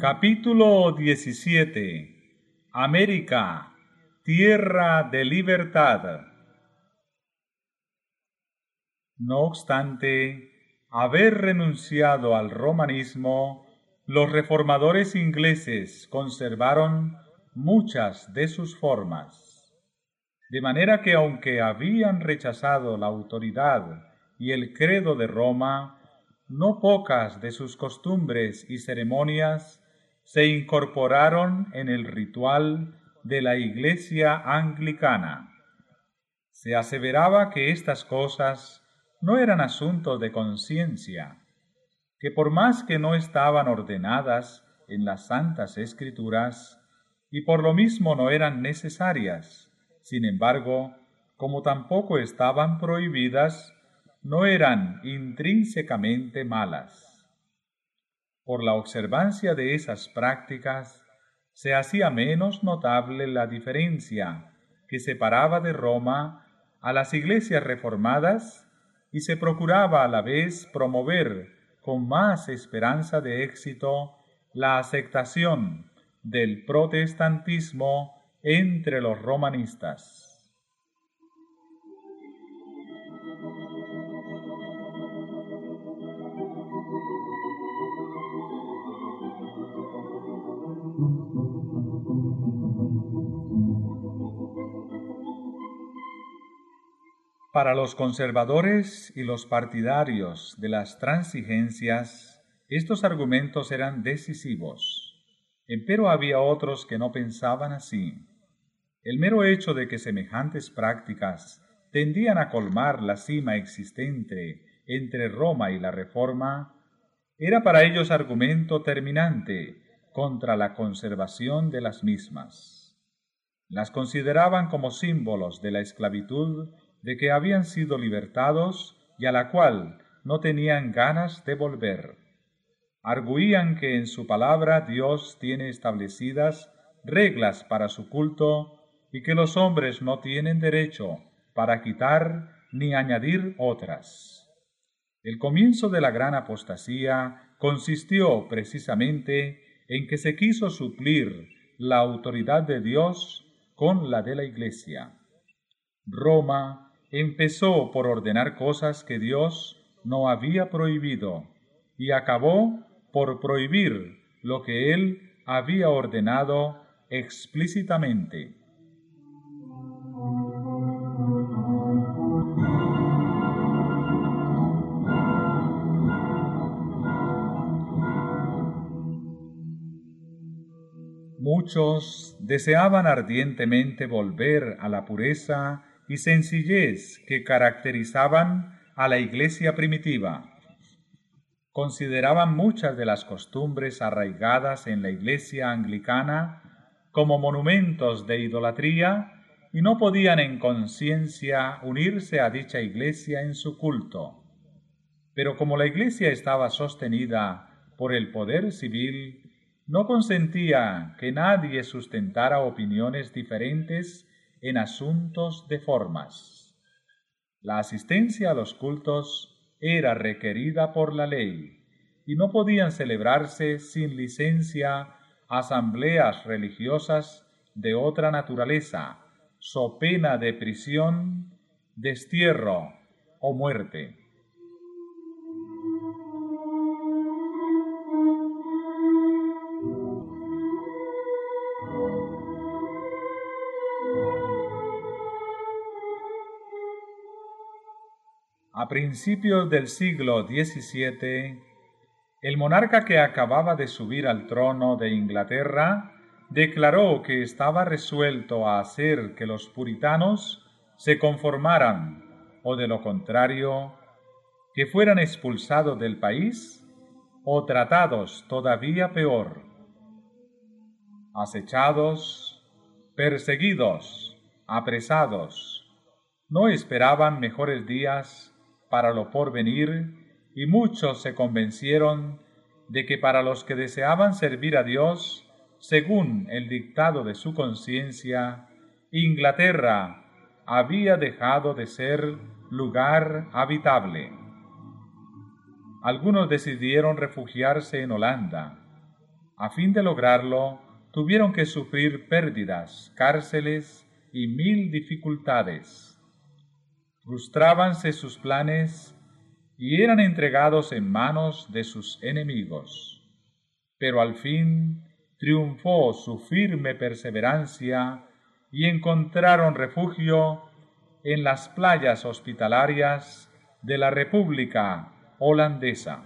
Capítulo 17. América, tierra de libertad. No obstante haber renunciado al romanismo, los reformadores ingleses conservaron muchas de sus formas, de manera que aunque habían rechazado la autoridad y el credo de Roma, no pocas de sus costumbres y ceremonias se incorporaron en el ritual de la Iglesia anglicana. Se aseveraba que estas cosas no eran asuntos de conciencia, que por más que no estaban ordenadas en las Santas Escrituras, y por lo mismo no eran necesarias, sin embargo, como tampoco estaban prohibidas, no eran intrínsecamente malas. Por la observancia de esas prácticas, se hacía menos notable la diferencia que separaba de Roma a las iglesias reformadas y se procuraba a la vez promover con más esperanza de éxito la aceptación del protestantismo entre los romanistas. Para los conservadores y los partidarios de las transigencias, estos argumentos eran decisivos. Empero había otros que no pensaban así. El mero hecho de que semejantes prácticas tendían a colmar la cima existente entre Roma y la Reforma, era para ellos argumento terminante contra la conservación de las mismas. Las consideraban como símbolos de la esclavitud de que habían sido libertados y a la cual no tenían ganas de volver. Arguían que en su palabra Dios tiene establecidas reglas para su culto y que los hombres no tienen derecho para quitar ni añadir otras. El comienzo de la gran apostasía consistió precisamente en que se quiso suplir la autoridad de Dios con la de la Iglesia. Roma empezó por ordenar cosas que Dios no había prohibido y acabó por prohibir lo que Él había ordenado explícitamente. Muchos deseaban ardientemente volver a la pureza y sencillez que caracterizaban a la Iglesia primitiva. Consideraban muchas de las costumbres arraigadas en la Iglesia anglicana como monumentos de idolatría y no podían en conciencia unirse a dicha Iglesia en su culto. Pero como la Iglesia estaba sostenida por el poder civil, no consentía que nadie sustentara opiniones diferentes en asuntos de formas. La asistencia a los cultos era requerida por la ley y no podían celebrarse sin licencia asambleas religiosas de otra naturaleza, so pena de prisión, destierro o muerte. A principios del siglo XVII, el monarca que acababa de subir al trono de Inglaterra declaró que estaba resuelto a hacer que los puritanos se conformaran, o de lo contrario, que fueran expulsados del país o tratados todavía peor. Acechados, perseguidos, apresados, no esperaban mejores días para lo porvenir, y muchos se convencieron de que para los que deseaban servir a Dios, según el dictado de su conciencia, Inglaterra había dejado de ser lugar habitable. Algunos decidieron refugiarse en Holanda, A fin de lograrlo, tuvieron que sufrir pérdidas, cárceles y 1000 dificultades. Frustrábanse sus planes y eran entregados en manos de sus enemigos. Pero al fin triunfó su firme perseverancia y encontraron refugio en las playas hospitalarias de la República Holandesa.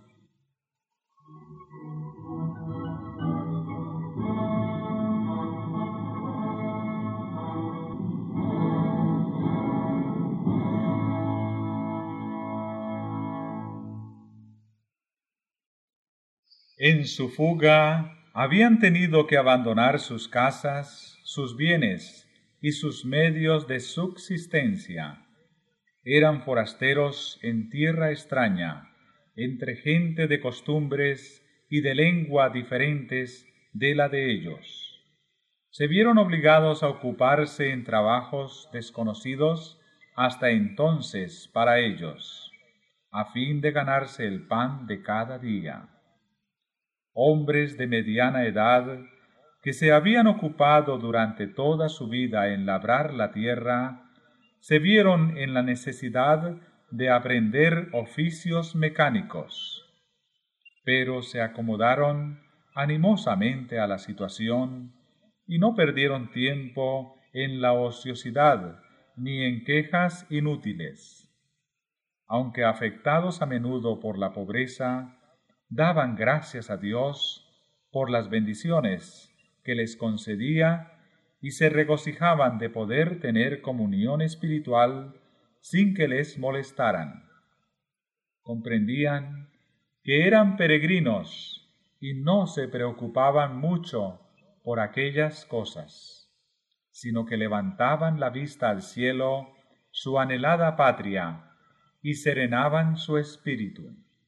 En su fuga habían tenido que abandonar sus casas, sus bienes y sus medios de subsistencia. Eran forasteros en tierra extraña, entre gente de costumbres y de lengua diferentes de la de ellos. Se vieron obligados a ocuparse en trabajos desconocidos hasta entonces para ellos, a fin de ganarse el pan de cada día. Hombres de mediana edad, que se habían ocupado durante toda su vida en labrar la tierra, se vieron en la necesidad de aprender oficios mecánicos, pero se acomodaron animosamente a la situación y no perdieron tiempo en la ociosidad ni en quejas inútiles. Aunque afectados a menudo por la pobreza, daban gracias a Dios por las bendiciones que les concedía y se regocijaban de poder tener comunión espiritual sin que les molestaran. Comprendían que eran peregrinos y no se preocupaban mucho por aquellas cosas, sino que levantaban la vista al cielo, su anhelada patria, y serenaban su espíritu.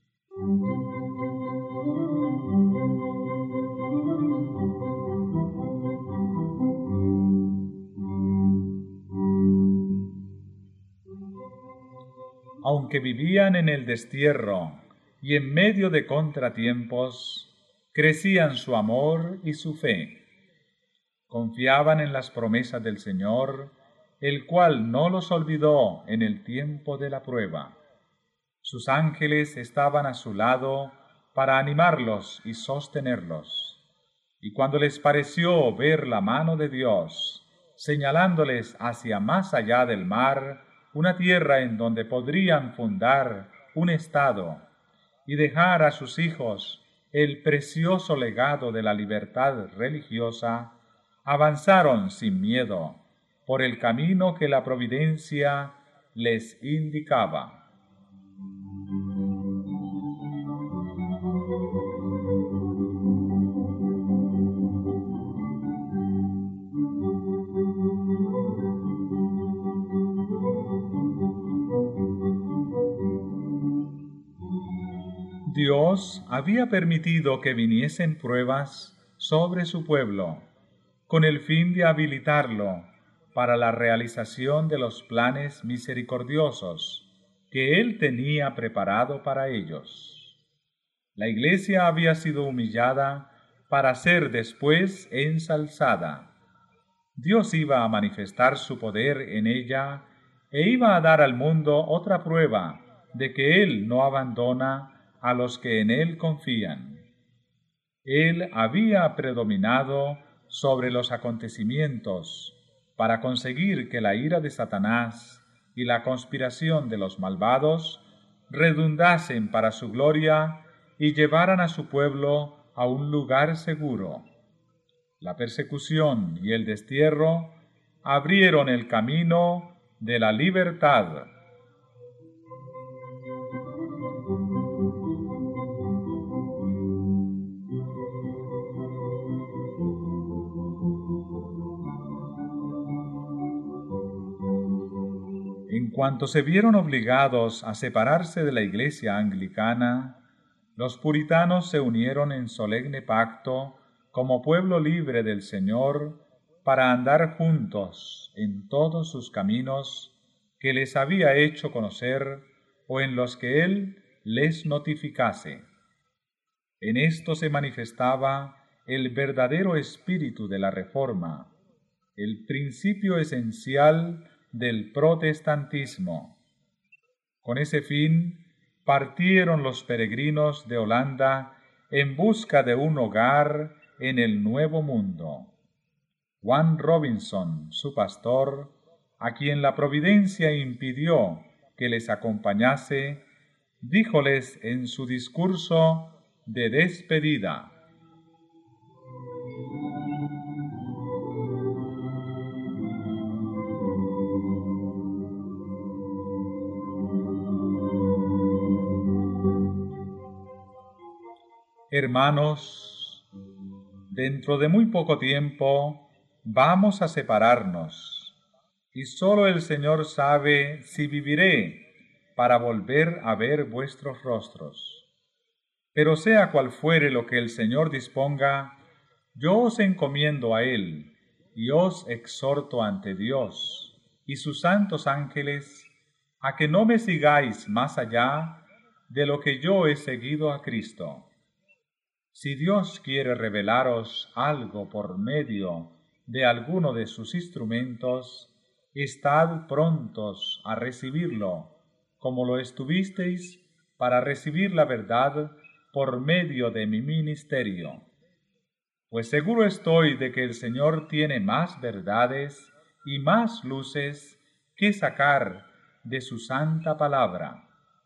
Aunque vivían en el destierro y en medio de contratiempos, crecían su amor y su fe. Confiaban en las promesas del Señor, el cual no los olvidó en el tiempo de la prueba. Sus ángeles estaban a su lado para animarlos y sostenerlos. Y cuando les pareció ver la mano de Dios, señalándoles hacia más allá del mar, una tierra en donde podrían fundar un estado y dejar a sus hijos el precioso legado de la libertad religiosa, avanzaron sin miedo por el camino que la providencia les indicaba. Dios había permitido que viniesen pruebas sobre su pueblo, con el fin de habilitarlo para la realización de los planes misericordiosos que Él tenía preparado para ellos. La Iglesia había sido humillada para ser después ensalzada. Dios iba a manifestar su poder en ella e iba a dar al mundo otra prueba de que Él no abandona a los que en Él confían. Él había predominado sobre los acontecimientos para conseguir que la ira de Satanás y la conspiración de los malvados redundasen para su gloria y llevaran a su pueblo a un lugar seguro. La persecución y el destierro abrieron el camino de la libertad. En cuanto se vieron obligados a separarse de la Iglesia anglicana, los puritanos se unieron en solemne pacto como pueblo libre del Señor para andar juntos en todos sus caminos que les había hecho conocer o en los que Él les notificase. En esto se manifestaba el verdadero espíritu de la Reforma, el principio esencial del protestantismo. Con ese fin, partieron los peregrinos de Holanda en busca de un hogar en el Nuevo Mundo. Juan Robinson, su pastor, a quien la providencia impidió que les acompañase, díjoles en su discurso de despedida: Hermanos, dentro de muy poco tiempo vamos a separarnos, y sólo el Señor sabe si viviré para volver a ver vuestros rostros. Pero sea cual fuere lo que el Señor disponga, yo os encomiendo a Él, y os exhorto ante Dios y sus santos ángeles, a que no me sigáis más allá de lo que yo he seguido a Cristo. Si Dios quiere revelaros algo por medio de alguno de sus instrumentos, estad prontos a recibirlo, como lo estuvisteis para recibir la verdad por medio de mi ministerio. Pues seguro estoy de que el Señor tiene más verdades y más luces que sacar de su santa palabra.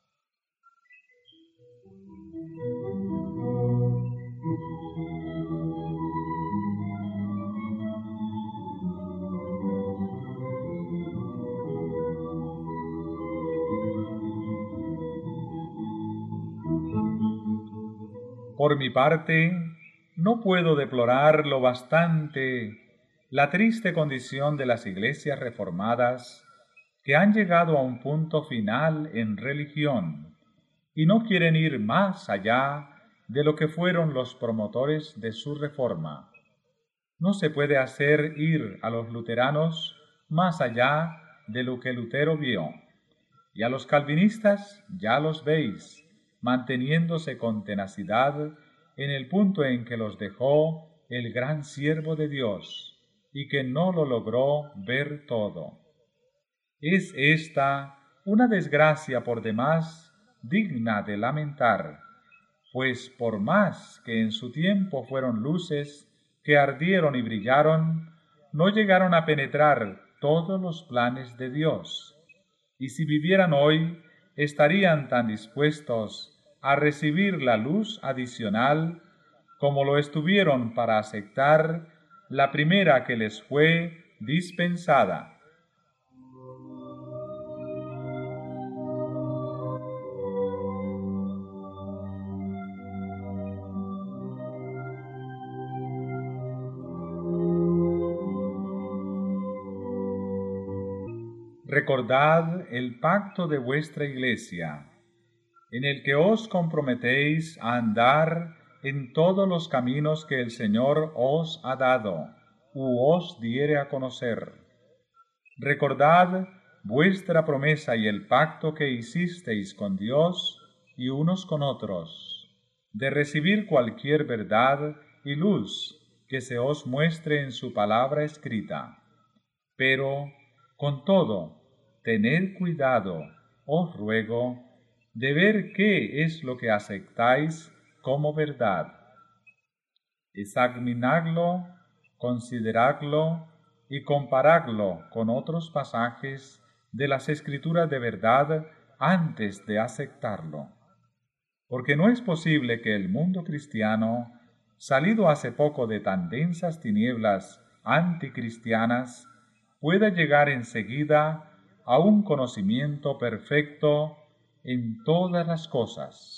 Por mi parte, no puedo deplorar lo bastante la triste condición de las iglesias reformadas que han llegado a un punto final en religión y no quieren ir más allá de lo que fueron los promotores de su reforma. No se puede hacer ir a los luteranos más allá de lo que Lutero vio, y a los calvinistas ya los veis manteniéndose con tenacidad en el punto en que los dejó el gran siervo de Dios, y que no lo logró ver todo. Es esta una desgracia por demás digna de lamentar, pues por más que en su tiempo fueron luces que ardieron y brillaron, no llegaron a penetrar todos los planes de Dios, y si vivieran hoy, estarían tan dispuestos a recibir la luz adicional como lo estuvieron para aceptar la primera que les fue dispensada. Recordad el pacto de vuestra Iglesia, en el que os comprometéis a andar en todos los caminos que el Señor os ha dado, u os diere a conocer. Recordad vuestra promesa y el pacto que hicisteis con Dios y unos con otros, de recibir cualquier verdad y luz que se os muestre en su palabra escrita. Pero, con todo, tened cuidado, os ruego, de ver qué es lo que aceptáis como verdad. Examinadlo, consideradlo y comparadlo con otros pasajes de las Escrituras de verdad antes de aceptarlo. Porque no es posible que el mundo cristiano, salido hace poco de tan densas tinieblas anticristianas, pueda llegar enseguida a un conocimiento perfecto en todas las cosas.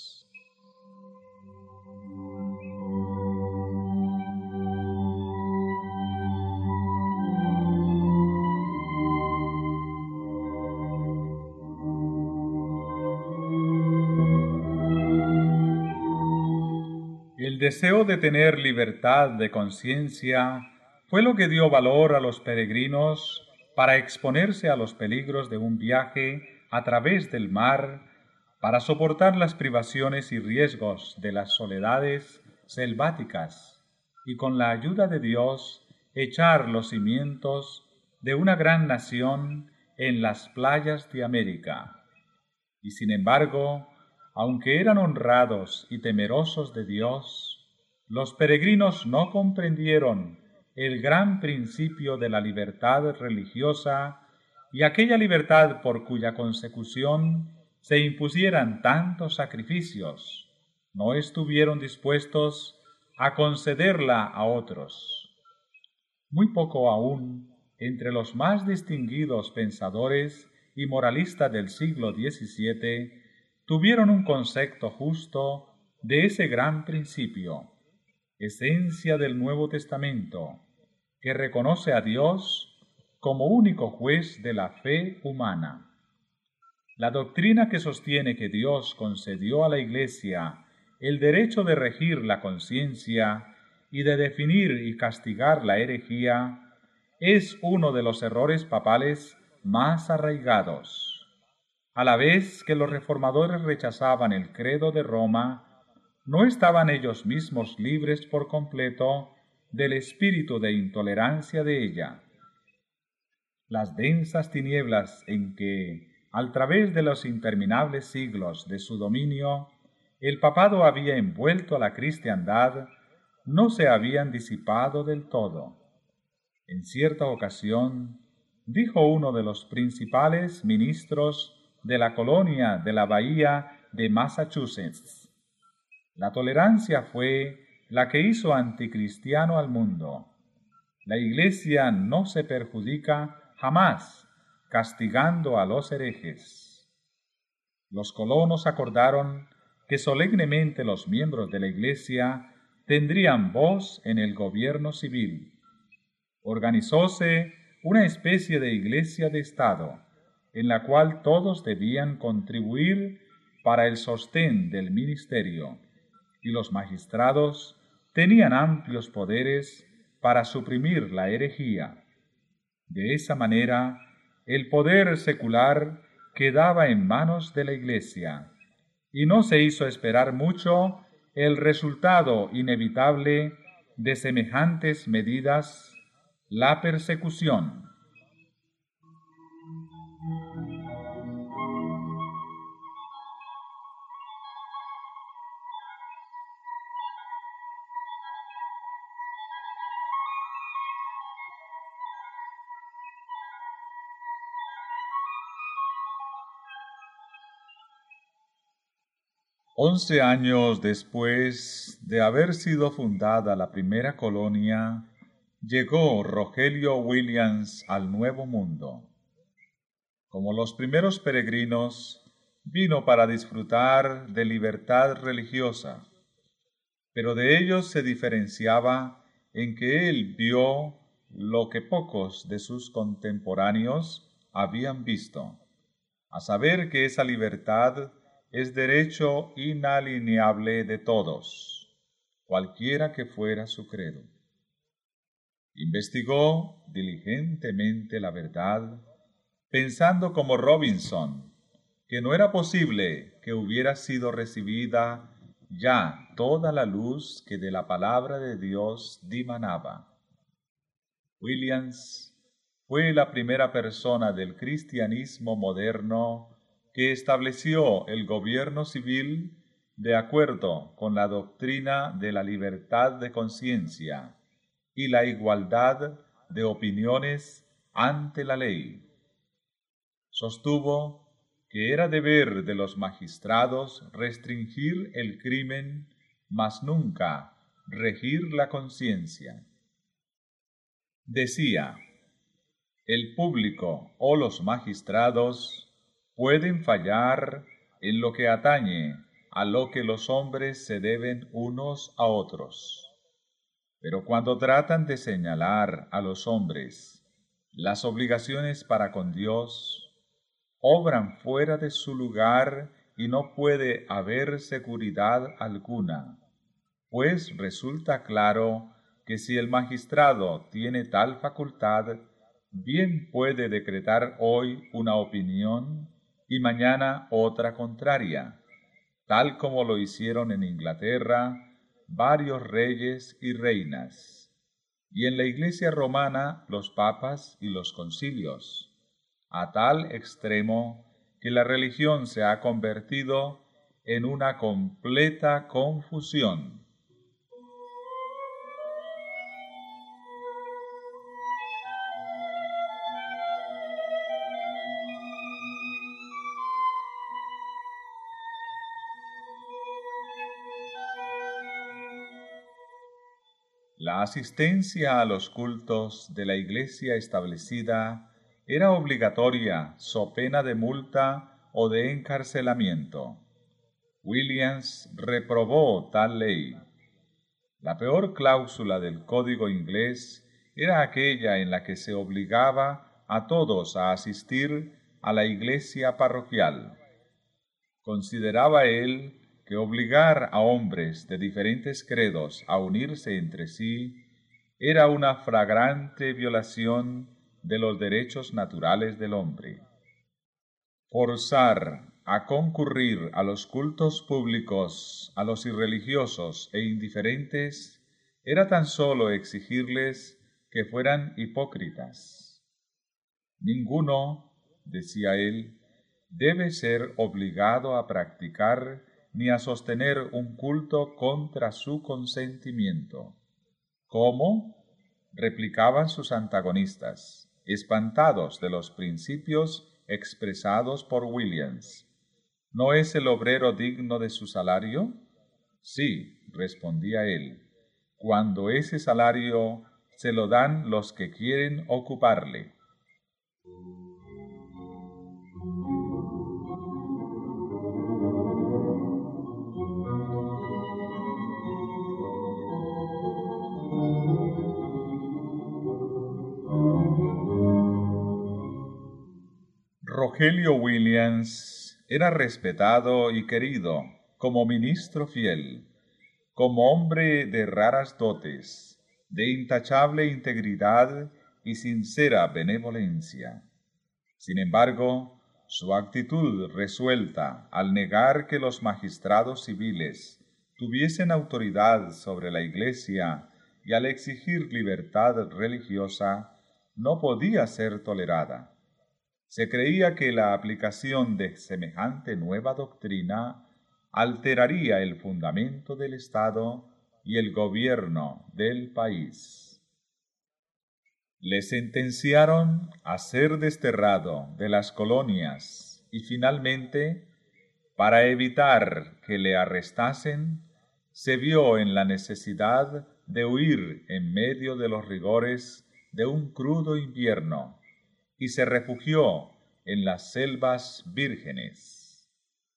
El deseo de tener libertad de conciencia fue lo que dio valor a los peregrinos para exponerse a los peligros de un viaje a través del mar para soportar las privaciones y riesgos de las soledades selváticas y con la ayuda de Dios echar los cimientos de una gran nación en las playas de América. Y sin embargo, aunque eran honrados y temerosos de Dios, los peregrinos no comprendieron el gran principio de la libertad religiosa y aquella libertad por cuya consecución se impusieran tantos sacrificios, no estuvieron dispuestos a concederla a otros. Muy poco aún entre los más distinguidos pensadores y moralistas del siglo XVII tuvieron un concepto justo de ese gran principio, esencia del Nuevo Testamento, que reconoce a Dios como único juez de la fe humana. La doctrina que sostiene que Dios concedió a la Iglesia el derecho de regir la conciencia y de definir y castigar la herejía es uno de los errores papales más arraigados. A la vez que los reformadores rechazaban el credo de Roma, no estaban ellos mismos libres por completo del espíritu de intolerancia de ella. Las densas tinieblas en que, al través de los interminables siglos de su dominio, el papado había envuelto a la cristiandad, no se habían disipado del todo. En cierta ocasión, dijo uno de los principales ministros de la colonia de la bahía de Massachusetts: la tolerancia fue la que hizo anticristiano al mundo. La Iglesia no se perjudica jamás castigando a los herejes. Los colonos acordaron que solemnemente los miembros de la Iglesia tendrían voz en el gobierno civil. Organizóse una especie de iglesia de Estado, en la cual todos debían contribuir para el sostén del ministerio, y los magistrados tenían amplios poderes para suprimir la herejía. De esa manera, el poder secular quedaba en manos de la Iglesia, y no se hizo esperar mucho el resultado inevitable de semejantes medidas, la persecución. Once años después de haber sido fundada la primera colonia, llegó Rogelio Williams al Nuevo Mundo. Como los primeros peregrinos, vino para disfrutar de libertad religiosa, pero de ellos se diferenciaba en que él vio lo que pocos de sus contemporáneos habían visto, a saber que esa libertad es derecho inalienable de todos, cualquiera que fuera su credo. Investigó diligentemente la verdad, pensando como Robinson, que no era posible que hubiera sido recibida ya toda la luz que de la palabra de Dios dimanaba. Williams fue la primera persona del cristianismo moderno que estableció el gobierno civil de acuerdo con la doctrina de la libertad de conciencia y la igualdad de opiniones ante la ley. Sostuvo que era deber de los magistrados restringir el crimen, mas nunca regir la conciencia. Decía: el público o los magistrados pueden fallar en lo que atañe a lo que los hombres se deben unos a otros, pero cuando tratan de señalar a los hombres las obligaciones para con Dios, obran fuera de su lugar y no puede haber seguridad alguna, pues resulta claro que si el magistrado tiene tal facultad, bien puede decretar hoy una opinión y mañana otra contraria, tal como lo hicieron en Inglaterra varios reyes y reinas, y en la Iglesia romana los papas y los concilios, a tal extremo que la religión se ha convertido en una completa confusión. La asistencia a los cultos de la iglesia establecida era obligatoria so pena de multa o de encarcelamiento. Williams reprobó tal ley. La peor cláusula del código inglés era aquella en la que se obligaba a todos a asistir a la iglesia parroquial. Consideraba él que obligar a hombres de diferentes credos a unirse entre sí era una flagrante violación de los derechos naturales del hombre. Forzar a concurrir a los cultos públicos a los irreligiosos e indiferentes era tan solo exigirles que fueran hipócritas. Ninguno, decía él, debe ser obligado a practicar ni a sostener un culto contra su consentimiento. ¿Cómo?, replicaban sus antagonistas, espantados de los principios expresados por Williams. ¿No es el obrero digno de su salario? Sí, respondía él, cuando ese salario se lo dan los que quieren ocuparle. Rogelio Williams era respetado y querido como ministro fiel, como hombre de raras dotes, de intachable integridad y sincera benevolencia. Sin embargo, su actitud resuelta al negar que los magistrados civiles tuviesen autoridad sobre la Iglesia y al exigir libertad religiosa, no podía ser tolerada. Se creía que la aplicación de semejante nueva doctrina alteraría el fundamento del Estado y el gobierno del país. Le sentenciaron a ser desterrado de las colonias y finalmente, para evitar que le arrestasen, se vio en la necesidad de huir en medio de los rigores de un crudo invierno y se refugió en las selvas vírgenes.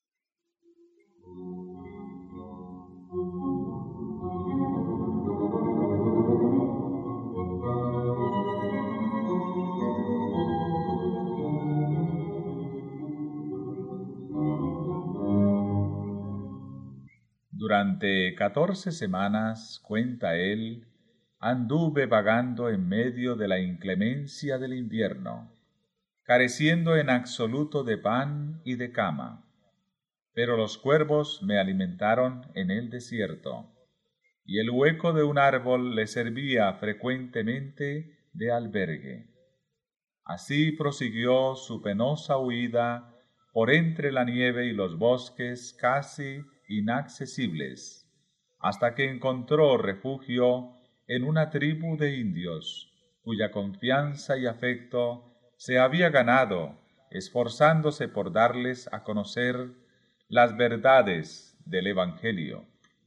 Durante 14 semanas, cuenta él, anduve vagando en medio de la inclemencia del invierno, careciendo en absoluto de pan y de cama. Pero los cuervos me alimentaron en el desierto, y el hueco de un árbol le servía frecuentemente de albergue. Así prosiguió su penosa huida por entre la nieve y los bosques casi inaccesibles, hasta que encontró refugio en una tribu de indios, cuya confianza y afecto se había ganado esforzándose por darles a conocer las verdades del Evangelio.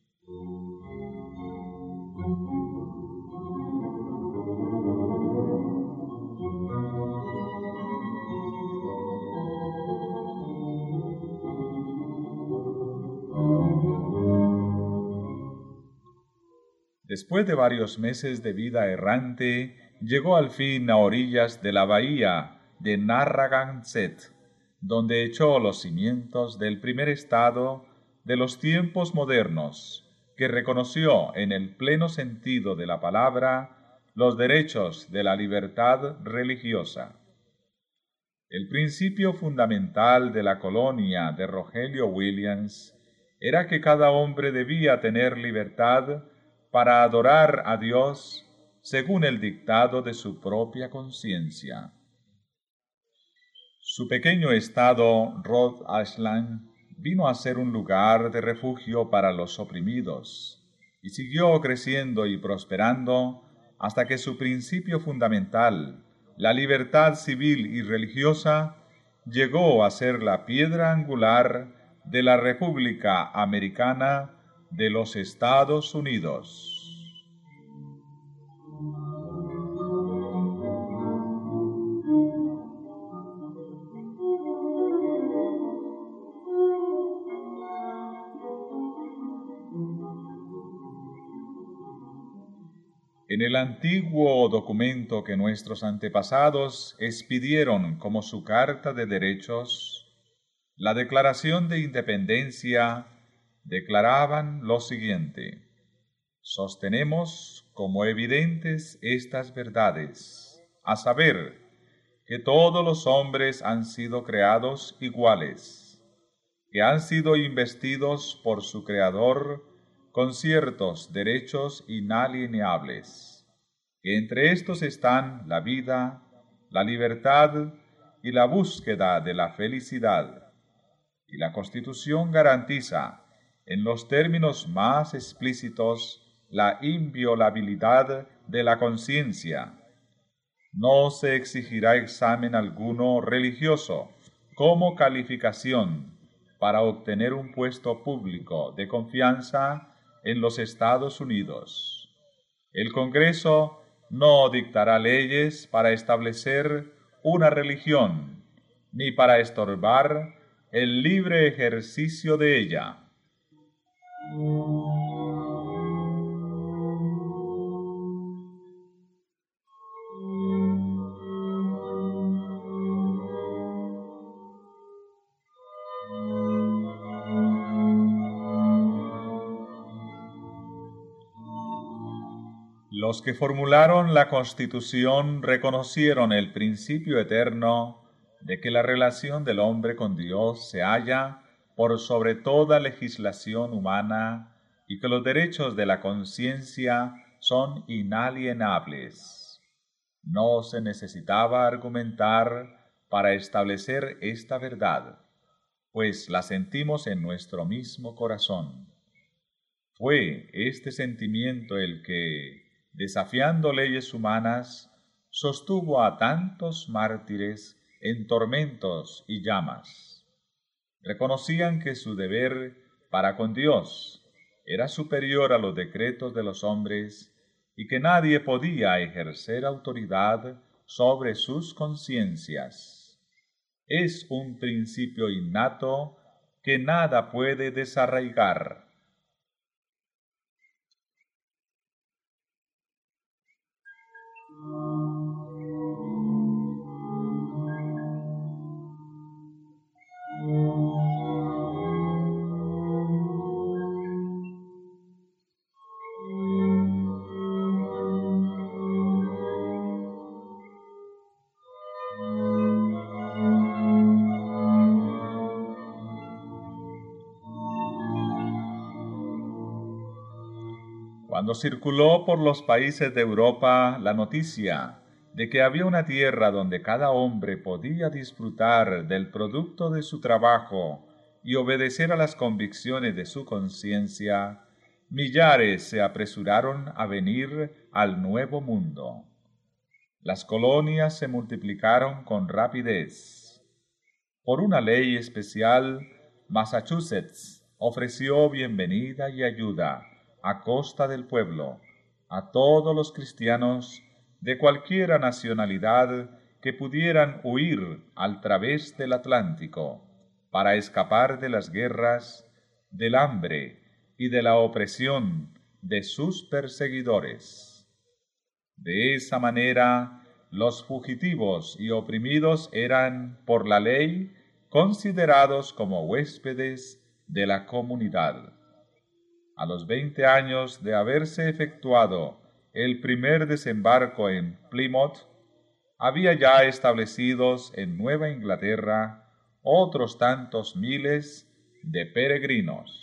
Después de varios meses de vida errante, llegó al fin a orillas de la bahía de Narragansett, donde echó los cimientos del primer estado de los tiempos modernos, que reconoció en el pleno sentido de la palabra los derechos de la libertad religiosa. El principio fundamental de la colonia de Rogelio Williams era que cada hombre debía tener libertad para adorar a Dios según el dictado de su propia conciencia. Su pequeño estado, Rhode Island, vino a ser un lugar de refugio para los oprimidos, y siguió creciendo y prosperando hasta que su principio fundamental, la libertad civil y religiosa, llegó a ser la piedra angular de la República Americana de los Estados Unidos. En el antiguo documento que nuestros antepasados expidieron como su Carta de Derechos, la Declaración de Independencia, declaraban lo siguiente: sostenemos como evidentes estas verdades, a saber, que todos los hombres han sido creados iguales, que han sido investidos por su Creador con ciertos derechos inalienables, que entre estos están la vida, la libertad y la búsqueda de la felicidad, y la Constitución garantiza, en los términos más explícitos, la inviolabilidad de la conciencia. No se exigirá examen alguno religioso como calificación para obtener un puesto público de confianza en los Estados Unidos. El Congreso no dictará leyes para establecer una religión, ni para estorbar el libre ejercicio de ella. Los que formularon la Constitución reconocieron el principio eterno de que la relación del hombre con Dios se halla por sobre toda legislación humana y que los derechos de la conciencia son inalienables. No se necesitaba argumentar para establecer esta verdad, pues la sentimos en nuestro mismo corazón. Fue este sentimiento el que, desafiando leyes humanas, sostuvo a tantos mártires en tormentos y llamas. Reconocían que su deber para con Dios era superior a los decretos de los hombres y que nadie podía ejercer autoridad sobre sus conciencias. Es un principio innato que nada puede desarraigar. Cuando circuló por los países de Europa la noticia de que había una tierra donde cada hombre podía disfrutar del producto de su trabajo y obedecer a las convicciones de su conciencia, millares se apresuraron a venir al Nuevo Mundo. Las colonias se multiplicaron con rapidez. Por una ley especial, Massachusetts ofreció bienvenida y ayuda a costa del pueblo a todos los cristianos de cualquiera nacionalidad que pudieran huir al través del Atlántico para escapar de las guerras, del hambre y de la opresión de sus perseguidores. De esa manera, los fugitivos y oprimidos eran, por la ley, considerados como huéspedes de la comunidad. A los 20 años de haberse efectuado el primer desembarco en Plymouth, había ya establecidos en Nueva Inglaterra otros tantos miles de peregrinos.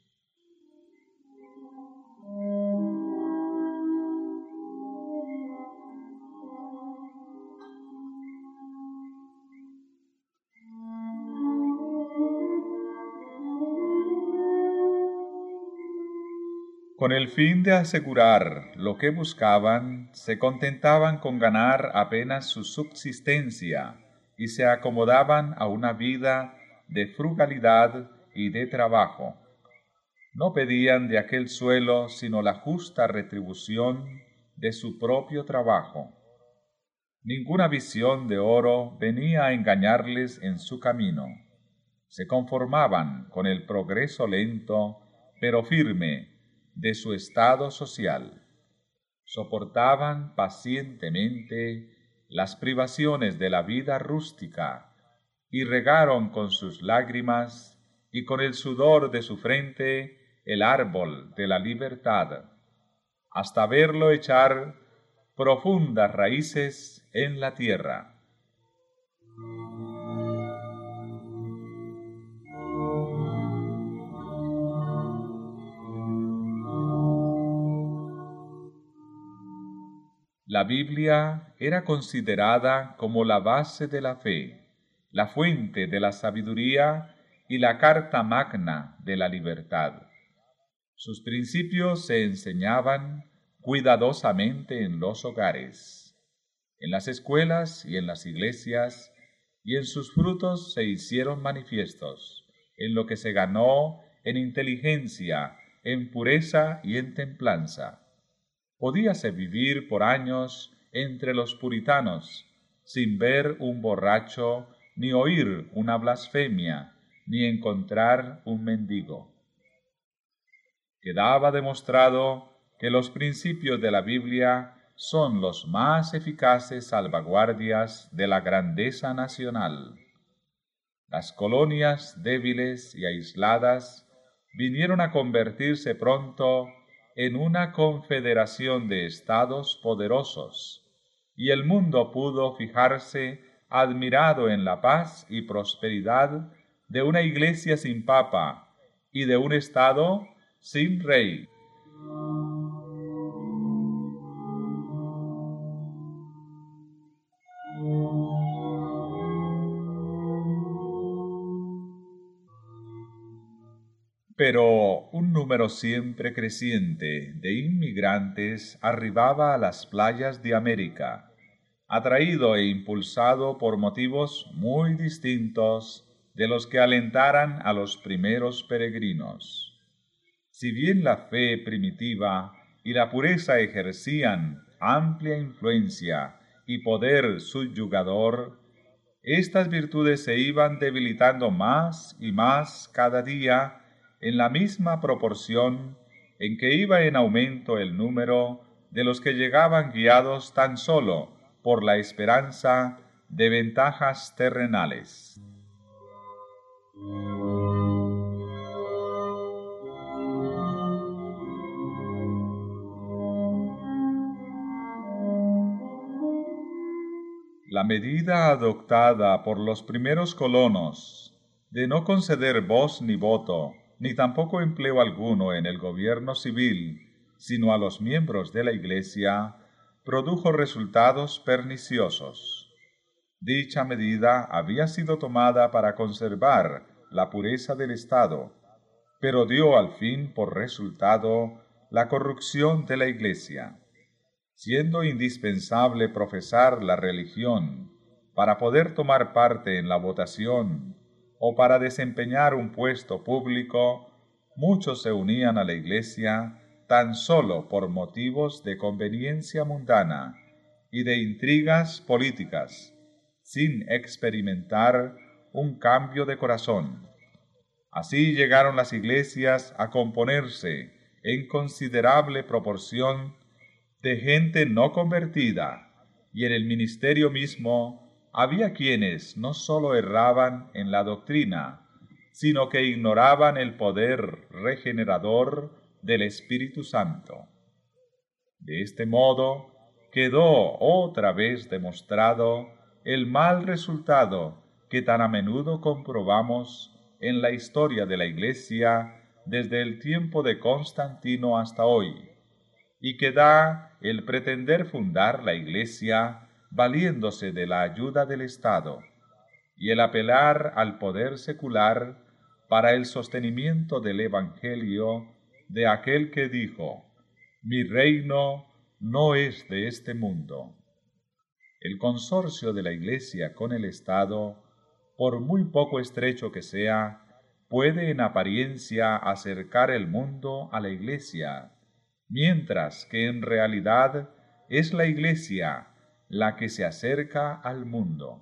Con el fin de asegurar lo que buscaban, se contentaban con ganar apenas su subsistencia y se acomodaban a una vida de frugalidad y de trabajo. No pedían de aquel suelo sino la justa retribución de su propio trabajo. Ninguna visión de oro venía a engañarles en su camino. Se conformaban con el progreso lento, pero firme, de su estado social. Soportaban pacientemente las privaciones de la vida rústica y regaron con sus lágrimas y con el sudor de su frente el árbol de la libertad, hasta verlo echar profundas raíces en la tierra. La Biblia era considerada como la base de la fe, la fuente de la sabiduría y la carta magna de la libertad. Sus principios se enseñaban cuidadosamente en los hogares, en las escuelas y en las iglesias, y en sus frutos se hicieron manifiestos, en lo que se ganó en inteligencia, en pureza y en templanza. Podíase vivir por años entre los puritanos, sin ver un borracho, ni oír una blasfemia, ni encontrar un mendigo. Quedaba demostrado que los principios de la Biblia son los más eficaces salvaguardias de la grandeza nacional. Las colonias débiles y aisladas vinieron a convertirse pronto en una confederación de estados poderosos, y el mundo pudo fijarse admirado en la paz y prosperidad de una iglesia sin papa y de un estado sin rey. Pero un número siempre creciente de inmigrantes arribaba a las playas de América, atraído e impulsado por motivos muy distintos de los que alentaran a los primeros peregrinos. Si bien la fe primitiva y la pureza ejercían amplia influencia y poder subyugador, estas virtudes se iban debilitando más y más cada día en la misma proporción en que iba en aumento el número de los que llegaban guiados tan solo por la esperanza de ventajas terrenales. La medida adoptada por los primeros colonos de no conceder voz ni voto, ni tampoco empleo alguno en el gobierno civil, sino a los miembros de la Iglesia, produjo resultados perniciosos. Dicha medida había sido tomada para conservar la pureza del Estado, pero dio al fin por resultado la corrupción de la Iglesia. Siendo indispensable profesar la religión para poder tomar parte en la votación o para desempeñar un puesto público, muchos se unían a la Iglesia tan solo por motivos de conveniencia mundana y de intrigas políticas, sin experimentar un cambio de corazón. Así llegaron las iglesias a componerse en considerable proporción de gente no convertida, y en el ministerio mismo había quienes no sólo erraban en la doctrina, sino que ignoraban el poder regenerador del Espíritu Santo. De este modo quedó otra vez demostrado el mal resultado que tan a menudo comprobamos en la historia de la Iglesia desde el tiempo de Constantino hasta hoy, y que da el pretender fundar la Iglesia valiéndose de la ayuda del Estado, y el apelar al poder secular para el sostenimiento del Evangelio de aquel que dijo: «Mi reino no es de este mundo». El consorcio de la Iglesia con el Estado, por muy poco estrecho que sea, puede en apariencia acercar el mundo a la Iglesia, mientras que en realidad es la Iglesia la que se acerca al mundo.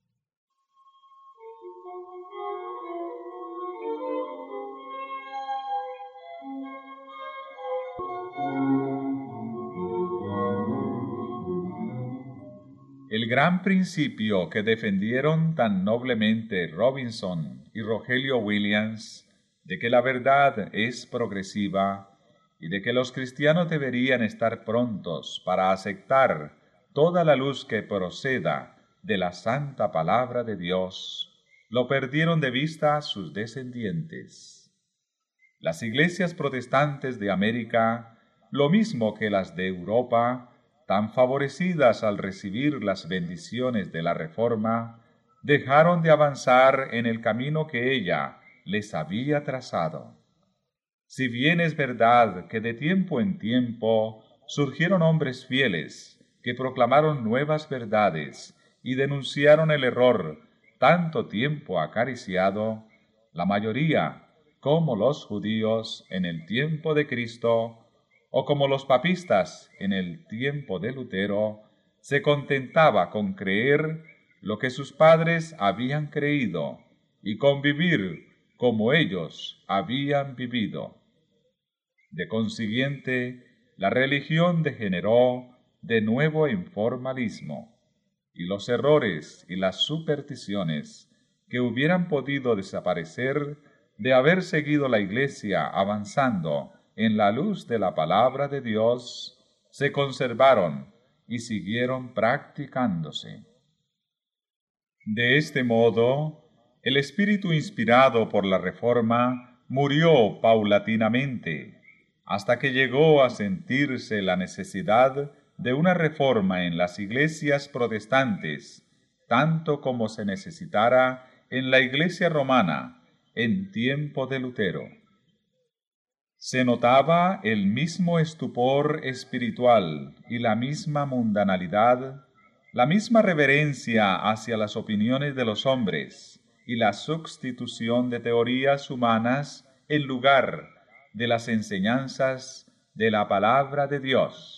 El gran principio que defendieron tan noblemente Robinson y Rogelio Williams, de que la verdad es progresiva y de que los cristianos deberían estar prontos para aceptar toda la luz que proceda de la santa palabra de Dios, lo perdieron de vista sus descendientes. Las iglesias protestantes de América, lo mismo que las de Europa, tan favorecidas al recibir las bendiciones de la Reforma, dejaron de avanzar en el camino que ella les había trazado. Si bien es verdad que de tiempo en tiempo surgieron hombres fieles que proclamaron nuevas verdades y denunciaron el error tanto tiempo acariciado, la mayoría, como los judíos en el tiempo de Cristo, o como los papistas en el tiempo de Lutero, se contentaba con creer lo que sus padres habían creído y con vivir como ellos habían vivido. De consiguiente, la religión degeneró de nuevo en formalismo, y los errores y las supersticiones que hubieran podido desaparecer de haber seguido la Iglesia avanzando en la luz de la palabra de Dios, se conservaron y siguieron practicándose. De este modo, el espíritu inspirado por la Reforma murió paulatinamente, hasta que llegó a sentirse la necesidad de una reforma en las iglesias protestantes, tanto como se necesitara en la Iglesia romana en tiempo de Lutero. Se notaba el mismo estupor espiritual y la misma mundanalidad, la misma reverencia hacia las opiniones de los hombres y la sustitución de teorías humanas en lugar de las enseñanzas de la palabra de Dios.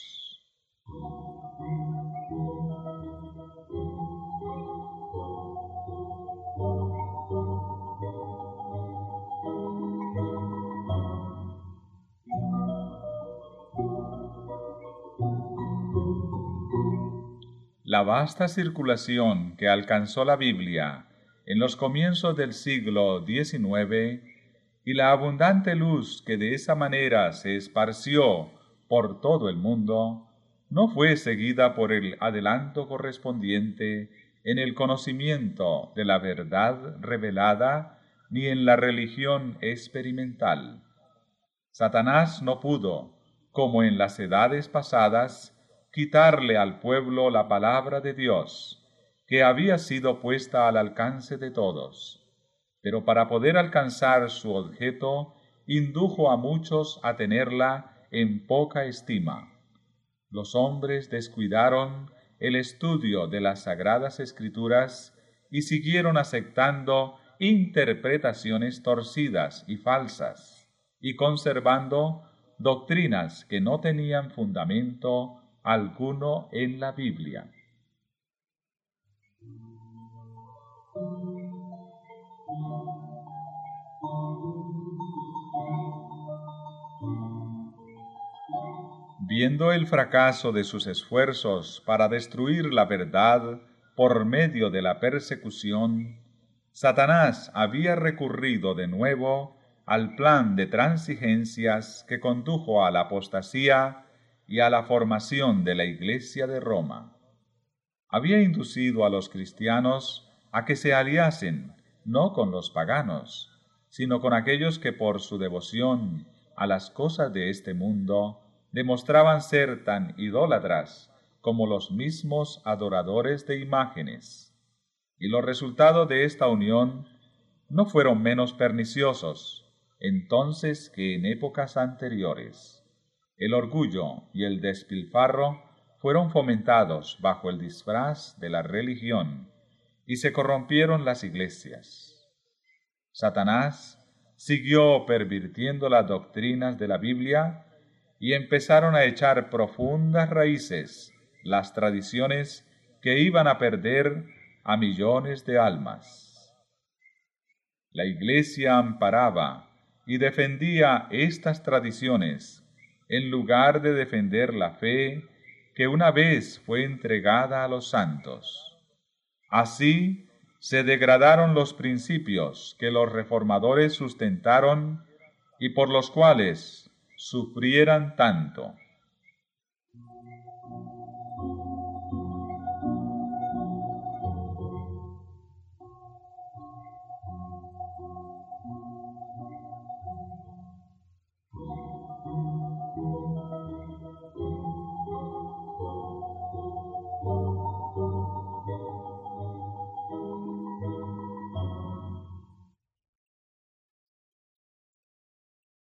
La vasta circulación que alcanzó la Biblia en los comienzos del siglo XIX y la abundante luz que de esa manera se esparció por todo el mundo, no fue seguida por el adelanto correspondiente en el conocimiento de la verdad revelada ni en la religión experimental. Satanás no pudo, como en las edades pasadas, quitarle al pueblo la palabra de Dios, que había sido puesta al alcance de todos. Pero para poder alcanzar su objeto, indujo a muchos a tenerla en poca estima. Los hombres descuidaron el estudio de las Sagradas Escrituras y siguieron aceptando interpretaciones torcidas y falsas, y conservando doctrinas que no tenían fundamento alguno en la Biblia. Viendo el fracaso de sus esfuerzos para destruir la verdad por medio de la persecución, Satanás había recurrido de nuevo al plan de transigencias que condujo a la apostasía y a la formación de la Iglesia de Roma. Había inducido a los cristianos a que se aliasen no con los paganos, sino con aquellos que por su devoción a las cosas de este mundo demostraban ser tan idólatras como los mismos adoradores de imágenes. Y los resultados de esta unión no fueron menos perniciosos entonces que en épocas anteriores. El orgullo y el despilfarro fueron fomentados bajo el disfraz de la religión y se corrompieron las iglesias. Satanás siguió pervirtiendo las doctrinas de la Biblia y empezaron a echar profundas raíces las tradiciones que iban a perder a millones de almas. La Iglesia amparaba y defendía estas tradiciones en lugar de defender la fe que una vez fue entregada a los santos. Así se degradaron los principios que los reformadores sustentaron y por los cuales sufrieran tanto.